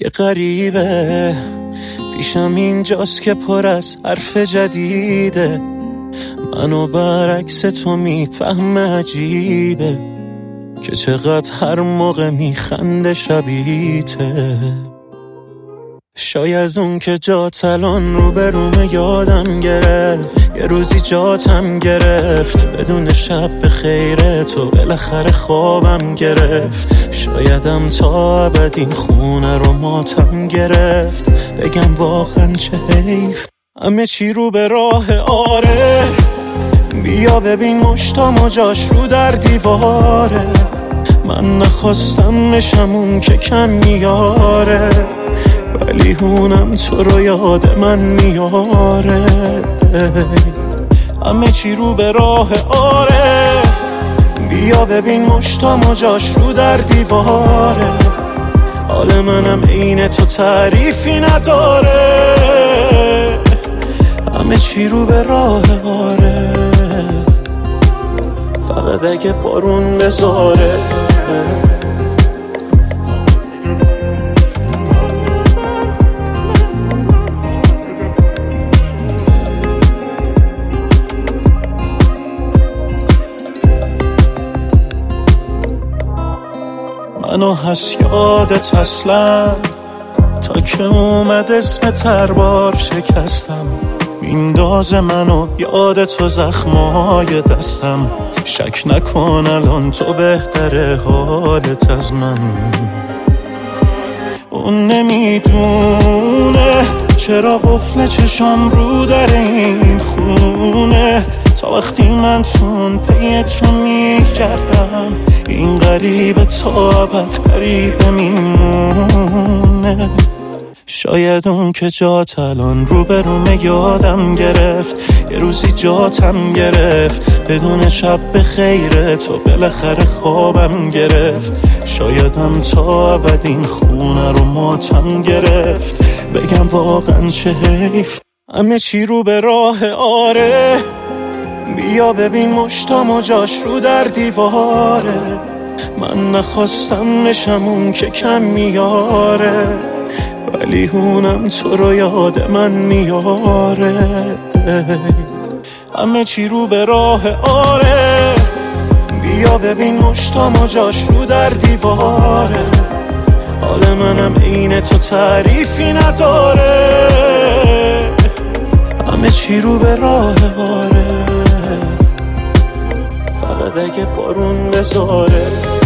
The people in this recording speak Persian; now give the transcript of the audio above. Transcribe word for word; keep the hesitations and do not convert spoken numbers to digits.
یه غریبه پیشم اینجاست که پر از حرف جدیده، منو برعکس تو میفهم عجیبه که چقدر هر موقع میخنده شبیته. شاید اون که جات الان رو به روم یادم گرفت، یه روزی جاتم گرفت بدون شب به خیره تو بالاخره خوابم گرفت. شایدم تا ابد این خونه رو ماتم گرفت، بگم واقعا چه حیف همه چی رو به راه. آره بیا ببین مشتام و جاش رو در دیواره، من نخواستم نشم اون که کم میاره، ولی هونم تو رو یاد من میاره. همه چی رو به راه. آره بیا ببین مشتام و جاش رو در دیواره، حال منم عین تو تعریفی نداره. همه چی رو به راه. آره فقط اگه بارون بذاره. منو هست یادت اصلا تا که اومد اسم تربار شکستم، میندازه منو یاد تو زخمای دستم. شک نکن الان تو بهتره حالت از من. اون نمیدونه چرا قفل چشام رو در این خونه، تا وقتی من تون پی تو میگردم این غریبه تا ابد غریبه میمونه. شاید اون که جات الان رو به روم یادم گرفت، یه روزی جاتم گرفت بدون شب به خیره تو بالاخره خوابم گرفت. شایدم تا ابد این خونه رو ماتم گرفت، بگم واقعا چه حیف همه چی رو به راه. آره بیا ببین مشتام و جاش رو در دیواره، من نخواستم نشم اون که کم میاره، ولی هونم تو رو یاد من میاره. همه چی رو به راه. آره بیا ببین مشتام و جاش رو در دیواره، حال منم عین تو تعریفی نداره. همه چی رو به راه. آره فقط اگه بارون بذاره.